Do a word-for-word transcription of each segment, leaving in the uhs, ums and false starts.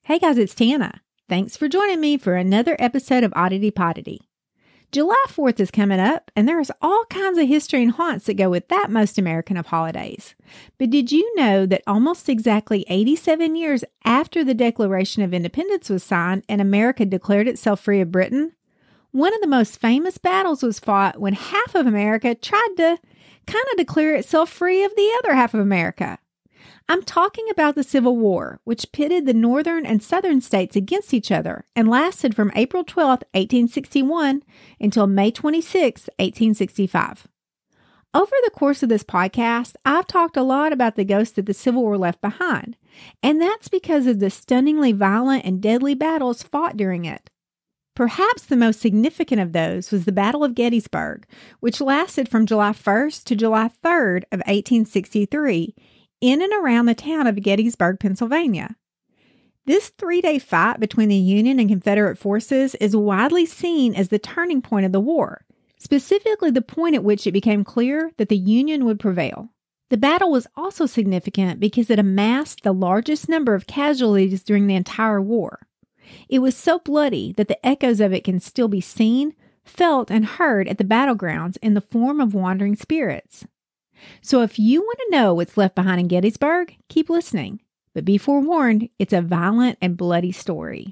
Hey guys, it's Tana. Thanks for joining me for another episode of Oddity Poddity. July fourth is coming up, and there's all kinds of history and haunts that go with that most American of holidays. But did you know that almost exactly eighty-seven years after the Declaration of Independence was signed and America declared itself free of Britain, one of the most famous battles was fought when half of America tried to kind of declare itself free of the other half of America? I'm talking about the Civil War, which pitted the northern and southern states against each other and lasted from April twelfth, eighteen sixty-one until May twenty-sixth, eighteen sixty-five. Over the course of this podcast, I've talked a lot about the ghosts that the Civil War left behind, and that's because of the stunningly violent and deadly battles fought during it. Perhaps the most significant of those was the Battle of Gettysburg, which lasted from July first to July third of eighteen sixty-three, in and around the town of Gettysburg, Pennsylvania. This three-day fight between the Union and Confederate forces is widely seen as the turning point of the war, specifically the point at which it became clear that the Union would prevail. The battle was also significant because it amassed the largest number of casualties during the entire war. It was so bloody that the echoes of it can still be seen, felt, and heard at the battlegrounds in the form of wandering spirits. So if you want to know what's left behind in Gettysburg, keep listening. But be forewarned, it's a violent and bloody story.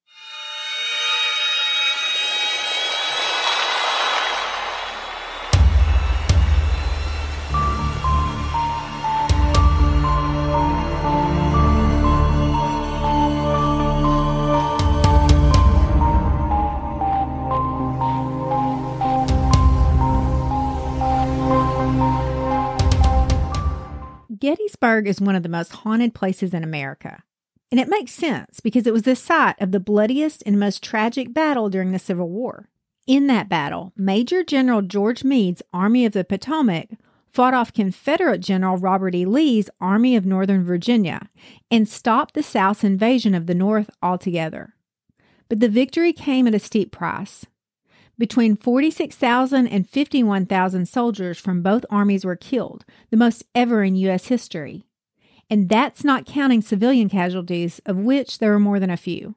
Gettysburg is one of the most haunted places in America. And it makes sense because it was the site of the bloodiest and most tragic battle during the Civil War. In that battle, Major General George Meade's Army of the Potomac fought off Confederate General Robert E. Lee's Army of Northern Virginia and stopped the South's invasion of the North altogether. But the victory came at a steep price. Between forty-six thousand and fifty-one thousand soldiers from both armies were killed, the most ever in U S history. And that's not counting civilian casualties, of which there were more than a few.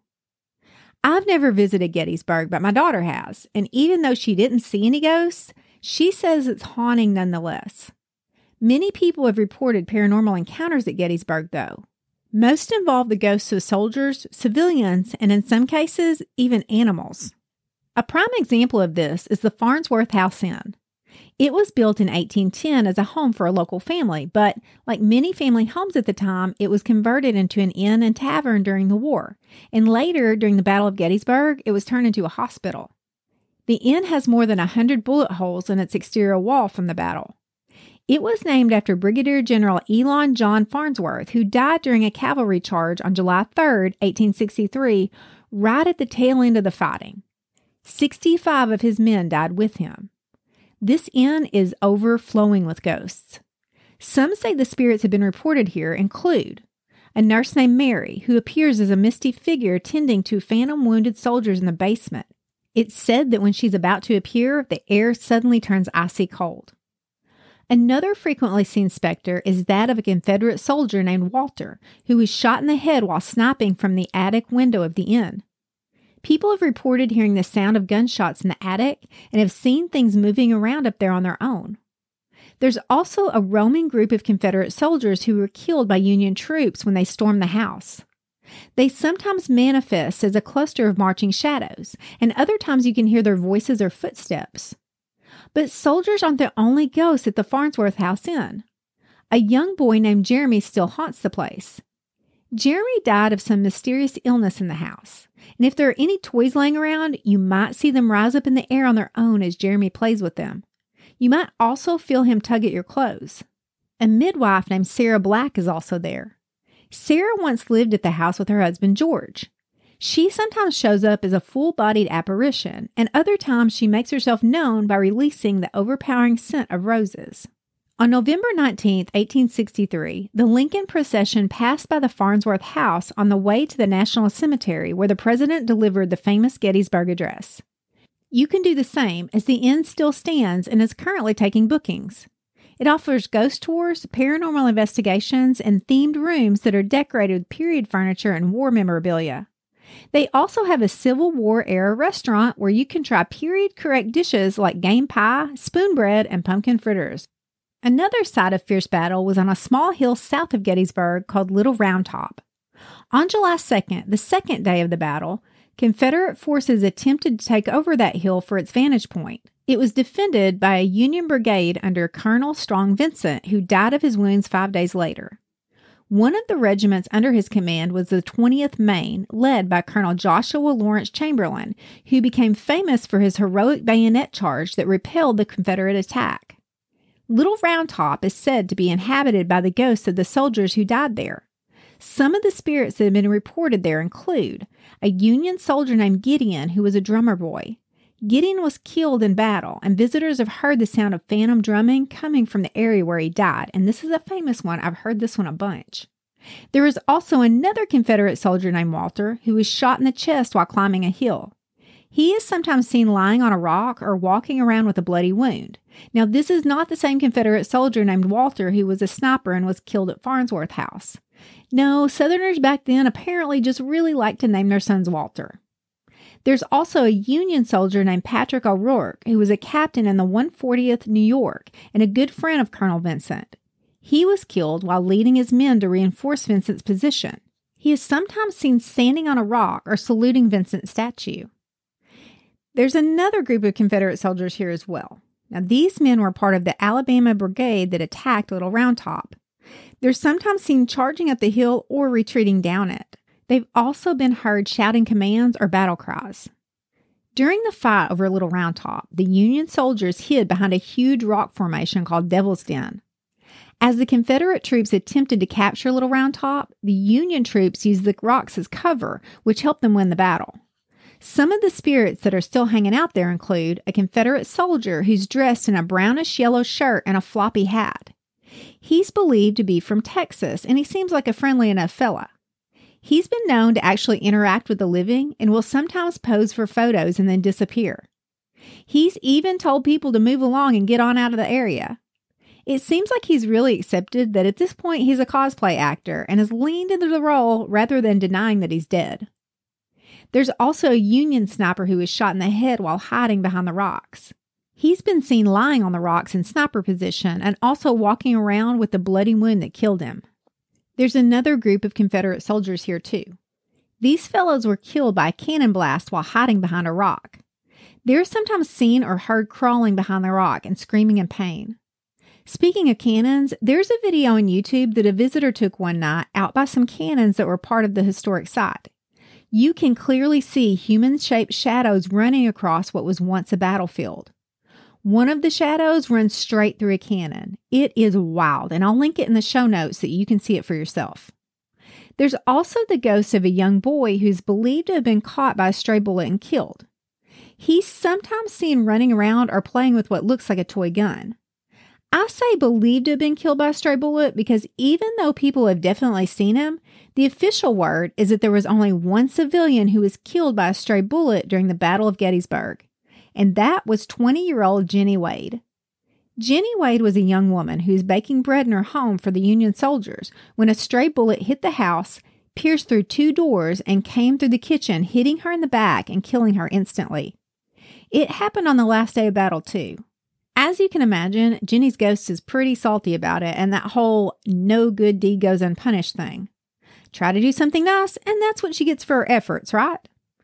I've never visited Gettysburg, but my daughter has, and even though she didn't see any ghosts, she says it's haunting nonetheless. Many people have reported paranormal encounters at Gettysburg, though. Most involve the ghosts of soldiers, civilians, and in some cases, even animals. A prime example of this is the Farnsworth House Inn. It was built in eighteen ten as a home for a local family, but like many family homes at the time, it was converted into an inn and tavern during the war, and later, during the Battle of Gettysburg, it was turned into a hospital. The inn has more than one hundred bullet holes in its exterior wall from the battle. It was named after Brigadier General Elon John Farnsworth, who died during a cavalry charge on July third, eighteen sixty-three, right at the tail end of the fighting. sixty-five of his men died with him. This inn is overflowing with ghosts. Some say the spirits have been reported here include a nurse named Mary, who appears as a misty figure tending to phantom wounded soldiers in the basement. It's said that when she's about to appear, the air suddenly turns icy cold. Another frequently seen specter is that of a Confederate soldier named Walter, who was shot in the head while sniping from the attic window of the inn. People have reported hearing the sound of gunshots in the attic and have seen things moving around up there on their own. There's also a roaming group of Confederate soldiers who were killed by Union troops when they stormed the house. They sometimes manifest as a cluster of marching shadows, and other times you can hear their voices or footsteps. But soldiers aren't the only ghosts at the Farnsworth House Inn. A young boy named Jeremy still haunts the place. Jeremy died of some mysterious illness in the house, and if there are any toys laying around, you might see them rise up in the air on their own as Jeremy plays with them. You might also feel him tug at your clothes. A midwife named Sarah Black is also there. Sarah once lived at the house with her husband George. She sometimes shows up as a full-bodied apparition, and other times she makes herself known by releasing the overpowering scent of roses. On November nineteenth, eighteen sixty-three, the Lincoln procession passed by the Farnsworth house on the way to the National Cemetery where the president delivered the famous Gettysburg Address. You can do the same as the inn still stands and is currently taking bookings. It offers ghost tours, paranormal investigations, and themed rooms that are decorated with period furniture and war memorabilia. They also have a Civil War-era restaurant where you can try period-correct dishes like game pie, spoon bread, and pumpkin fritters. Another site of fierce battle was on a small hill south of Gettysburg called Little Round Top. On July second, the second day of the battle, Confederate forces attempted to take over that hill for its vantage point. It was defended by a Union brigade under Colonel Strong Vincent, who died of his wounds five days later. One of the regiments under his command was the twentieth Maine, led by Colonel Joshua Lawrence Chamberlain, who became famous for his heroic bayonet charge that repelled the Confederate attack. Little Round Top is said to be inhabited by the ghosts of the soldiers who died there. Some of the spirits that have been reported there include a Union soldier named Gideon, who was a drummer boy. Gideon was killed in battle, and visitors have heard the sound of phantom drumming coming from the area where he died, and this is a famous one. I've heard this one a bunch. There is also another Confederate soldier named Walter, who was shot in the chest while climbing a hill. He is sometimes seen lying on a rock or walking around with a bloody wound. Now, this is not the same Confederate soldier named Walter who was a sniper and was killed at Farnsworth House. No, Southerners back then apparently just really liked to name their sons Walter. There's also a Union soldier named Patrick O'Rourke, who was a captain in the one hundred fortieth New York and a good friend of Colonel Vincent. He was killed while leading his men to reinforce Vincent's position. He is sometimes seen standing on a rock or saluting Vincent's statue. There's another group of Confederate soldiers here as well. Now, these men were part of the Alabama Brigade that attacked Little Round Top. They're sometimes seen charging up the hill or retreating down it. They've also been heard shouting commands or battle cries. During the fight over Little Round Top, the Union soldiers hid behind a huge rock formation called Devil's Den. As the Confederate troops attempted to capture Little Round Top, the Union troops used the rocks as cover, which helped them win the battle. Some of the spirits that are still hanging out there include a Confederate soldier who's dressed in a brownish-yellow shirt and a floppy hat. He's believed to be from Texas, and he seems like a friendly enough fella. He's been known to actually interact with the living and will sometimes pose for photos and then disappear. He's even told people to move along and get on out of the area. It seems like he's really accepted that at this point he's a cosplay actor and has leaned into the role rather than denying that he's dead. There's also a Union sniper who was shot in the head while hiding behind the rocks. He's been seen lying on the rocks in sniper position and also walking around with the bloody wound that killed him. There's another group of Confederate soldiers here too. These fellows were killed by a cannon blast while hiding behind a rock. They're sometimes seen or heard crawling behind the rock and screaming in pain. Speaking of cannons, there's a video on YouTube that a visitor took one night out by some cannons that were part of the historic site. You can clearly see human-shaped shadows running across what was once a battlefield. One of the shadows runs straight through a cannon. It is wild, and I'll link it in the show notes so you can see it for yourself. There's also the ghost of a young boy who's believed to have been caught by a stray bullet and killed. He's sometimes seen running around or playing with what looks like a toy gun. I say believed to have been killed by a stray bullet because even though people have definitely seen him, the official word is that there was only one civilian who was killed by a stray bullet during the Battle of Gettysburg, and that was twenty-year-old Jenny Wade. Jenny Wade was a young woman who was baking bread in her home for the Union soldiers when a stray bullet hit the house, pierced through two doors, and came through the kitchen, hitting her in the back and killing her instantly. It happened on the last day of battle, too. As you can imagine, Jenny's ghost is pretty salty about it and that whole no good deed goes unpunished thing. Try to do something nice, and that's what she gets for her efforts, right?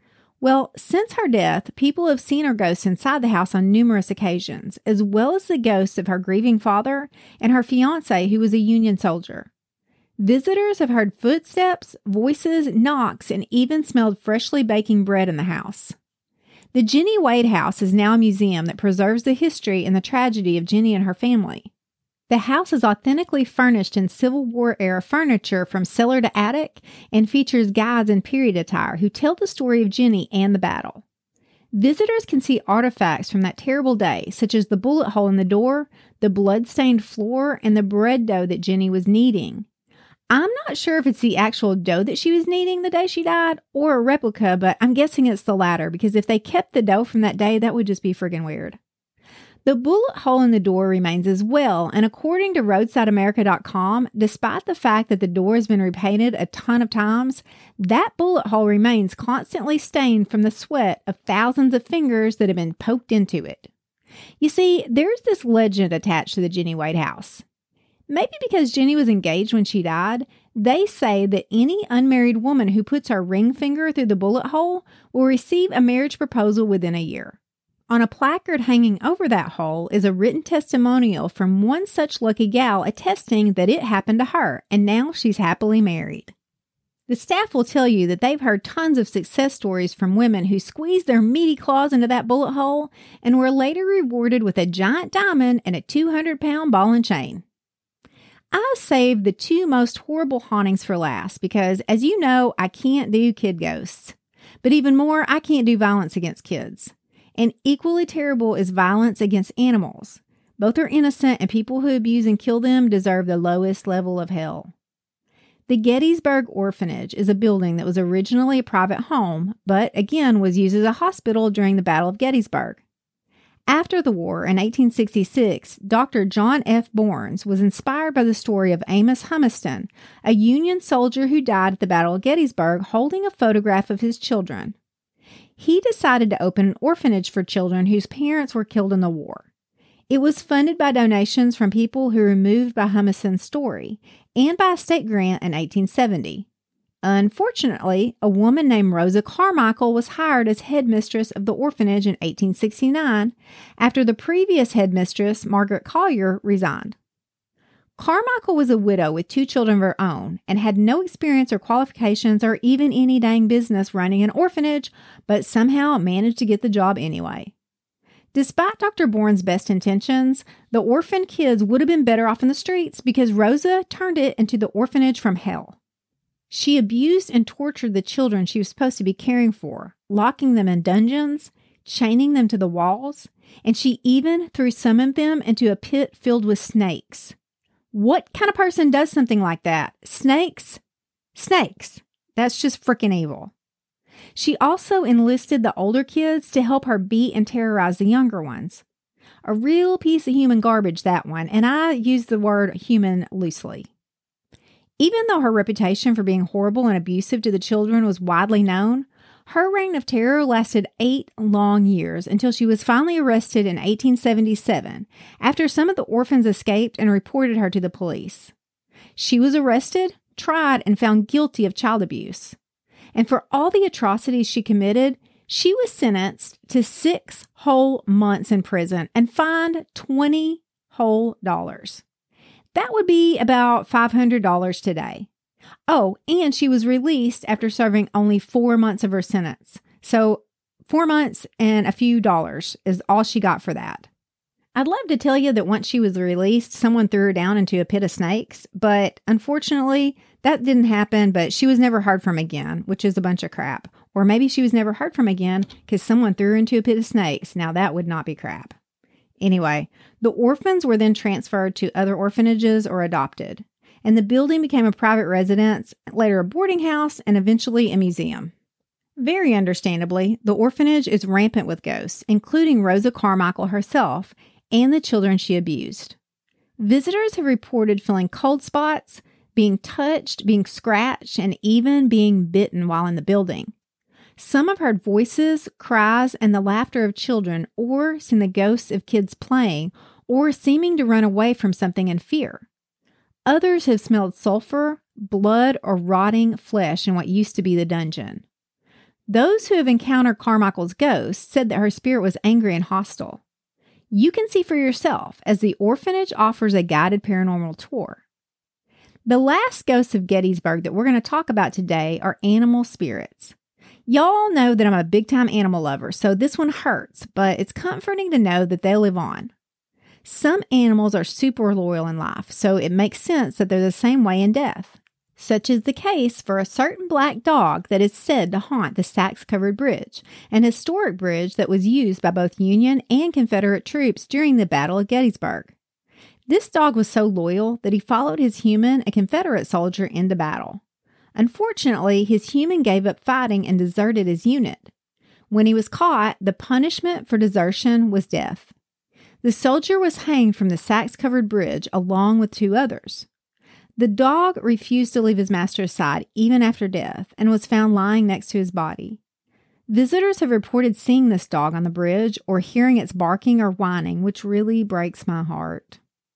Well, since her death, people have seen her ghost inside the house on numerous occasions, as well as the ghosts of her grieving father and her fiancé, who was a Union soldier. Visitors have heard footsteps, voices, knocks, and even smelled freshly baking bread in the house. The Jenny Wade House is now a museum that preserves the history and the tragedy of Jenny and her family. The house is authentically furnished in Civil War-era furniture from cellar to attic and features guides in period attire who tell the story of Jenny and the battle. Visitors can see artifacts from that terrible day, such as the bullet hole in the door, the blood-stained floor, and the bread dough that Jenny was kneading. I'm not sure if it's the actual dough that she was kneading the day she died or a replica, but I'm guessing it's the latter because if they kept the dough from that day, that would just be friggin' weird. The bullet hole in the door remains as well, and according to roadside america dot com, despite the fact that the door has been repainted a ton of times, that bullet hole remains constantly stained from the sweat of thousands of fingers that have been poked into it. You see, there's this legend attached to the Jenny Wade house. Maybe because Jenny was engaged when she died, they say that any unmarried woman who puts her ring finger through the bullet hole will receive a marriage proposal within a year. On a placard hanging over that hole is a written testimonial from one such lucky gal attesting that it happened to her, and now she's happily married. The staff will tell you that they've heard tons of success stories from women who squeezed their meaty claws into that bullet hole and were later rewarded with a giant diamond and a two hundred pound ball and chain. I've saved the two most horrible hauntings for last because, as you know, I can't do kid ghosts. But even more, I can't do violence against kids. And equally terrible is violence against animals. Both are innocent, and people who abuse and kill them deserve the lowest level of hell. The Gettysburg Orphanage is a building that was originally a private home, but again was used as a hospital during the Battle of Gettysburg. After the war, in eighteen sixty-six, Doctor John F. Bournes was inspired by the story of Amos Humiston, a Union soldier who died at the Battle of Gettysburg holding a photograph of his children. He decided to open an orphanage for children whose parents were killed in the war. It was funded by donations from people who were moved by Humiston's story and by a state grant in eighteen seventy. Unfortunately, a woman named Rosa Carmichael was hired as headmistress of the orphanage in eighteen sixty-nine after the previous headmistress, Margaret Collier, resigned. Carmichael was a widow with two children of her own and had no experience or qualifications or even any dang business running an orphanage, but somehow managed to get the job anyway. Despite Doctor Bourne's best intentions, the orphaned kids would have been better off in the streets because Rosa turned it into the orphanage from hell. She abused and tortured the children she was supposed to be caring for, locking them in dungeons, chaining them to the walls, and she even threw some of them into a pit filled with snakes. What kind of person does something like that? Snakes? Snakes. That's just freaking evil. She also enlisted the older kids to help her beat and terrorize the younger ones. A real piece of human garbage, that one, and I use the word human loosely. Even though her reputation for being horrible and abusive to the children was widely known, her reign of terror lasted eight long years until she was finally arrested in eighteen seventy-seven after some of the orphans escaped and reported her to the police. She was arrested, tried, and found guilty of child abuse. And for all the atrocities she committed, she was sentenced to six whole months in prison and fined twenty whole dollars. That would be about five hundred dollars today. Oh, and she was released after serving only four months of her sentence. So four months and a few dollars is all she got for that. I'd love to tell you that once she was released, someone threw her down into a pit of snakes, but unfortunately, that didn't happen, but she was never heard from again, which is a bunch of crap. Or maybe she was never heard from again because someone threw her into a pit of snakes. Now that would not be crap. Anyway, the orphans were then transferred to other orphanages or adopted, and the building became a private residence, later a boarding house, and eventually a museum. Very understandably, the orphanage is rampant with ghosts, including Rosa Carmichael herself and the children she abused. Visitors have reported feeling cold spots, being touched, being scratched, and even being bitten while in the building. Some have heard voices, cries, and the laughter of children, or seen the ghosts of kids playing, or seeming to run away from something in fear. Others have smelled sulfur, blood, or rotting flesh in what used to be the dungeon. Those who have encountered Carmichael's ghost said that her spirit was angry and hostile. You can see for yourself as the orphanage offers a guided paranormal tour. The last ghosts of Gettysburg that we're going to talk about today are animal spirits. Y'all know that I'm a big-time animal lover, so this one hurts, but it's comforting to know that they live on. Some animals are super loyal in life, so it makes sense that they're the same way in death. Such is the case for a certain black dog that is said to haunt the Sachs-Covered Bridge, an historic bridge that was used by both Union and Confederate troops during the Battle of Gettysburg. This dog was so loyal that he followed his human, a Confederate soldier, into battle. Unfortunately, his human gave up fighting and deserted his unit. When he was caught, the punishment for desertion was death. The soldier was hanged from the sacks-covered bridge along with two others. The dog refused to leave his master's side even after death and was found lying next to his body. Visitors have reported seeing this dog on the bridge or hearing its barking or whining, which really breaks my heart.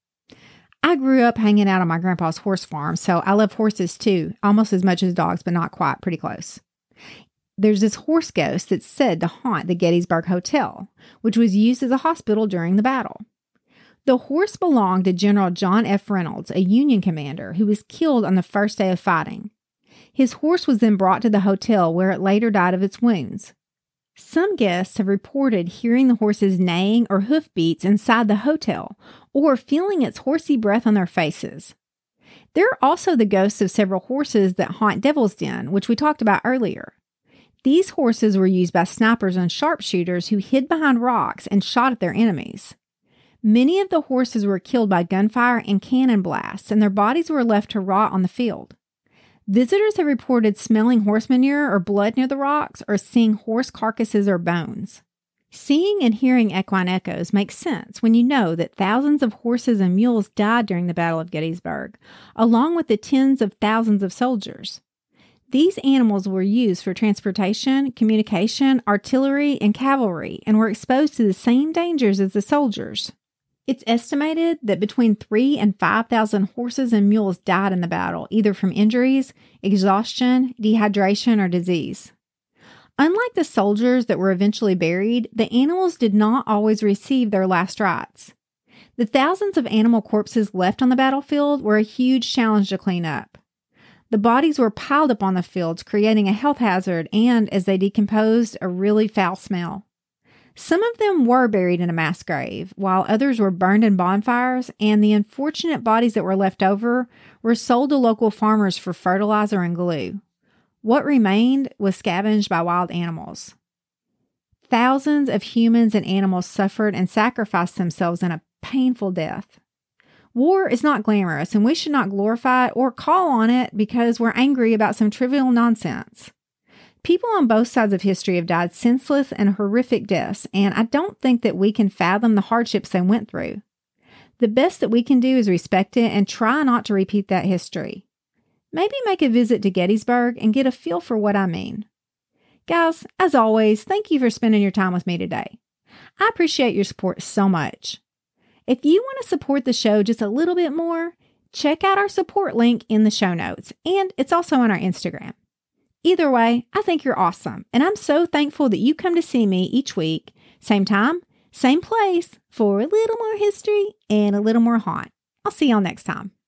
I grew up hanging out on my grandpa's horse farm, so I love horses too, almost as much as dogs, but not quite, pretty close. There's this horse ghost that's said to haunt the Gettysburg Hotel, which was used as a hospital during the battle. The horse belonged to General John F. Reynolds, a Union commander who was killed on the first day of fighting. His horse was then brought to the hotel where it later died of its wounds. Some guests have reported hearing the horse's neighing or hoofbeats inside the hotel or feeling its horsey breath on their faces. There are also the ghosts of several horses that haunt Devil's Den, which we talked about earlier. These horses were used by snipers and sharpshooters who hid behind rocks and shot at their enemies. Many of the horses were killed by gunfire and cannon blasts, and their bodies were left to rot on the field. Visitors have reported smelling horse manure or blood near the rocks or seeing horse carcasses or bones. Seeing and hearing equine echoes makes sense when you know that thousands of horses and mules died during the Battle of Gettysburg, along with the tens of thousands of soldiers. These animals were used for transportation, communication, artillery, and cavalry, and were exposed to the same dangers as the soldiers. It's estimated that between three and five thousand horses and mules died in the battle, either from injuries, exhaustion, dehydration, or disease. Unlike the soldiers that were eventually buried, the animals did not always receive their last rites. The thousands of animal corpses left on the battlefield were a huge challenge to clean up. The bodies were piled up on the fields, creating a health hazard and, as they decomposed, a really foul smell. Some of them were buried in a mass grave, while others were burned in bonfires, and the unfortunate bodies that were left over were sold to local farmers for fertilizer and glue. What remained was scavenged by wild animals. Thousands of humans and animals suffered and sacrificed themselves in a painful death. War is not glamorous, and we should not glorify it or call on it because we're angry about some trivial nonsense. People on both sides of history have died senseless and horrific deaths, and I don't think that we can fathom the hardships they went through. The best that we can do is respect it and try not to repeat that history. Maybe make a visit to Gettysburg and get a feel for what I mean. Guys, as always, thank you for spending your time with me today. I appreciate your support so much. If you want to support the show just a little bit more, check out our support link in the show notes, and it's also on our Instagram. Either way, I think you're awesome, and I'm so thankful that you come to see me each week, same time, same place, for a little more history and a little more haunt. I'll see y'all next time.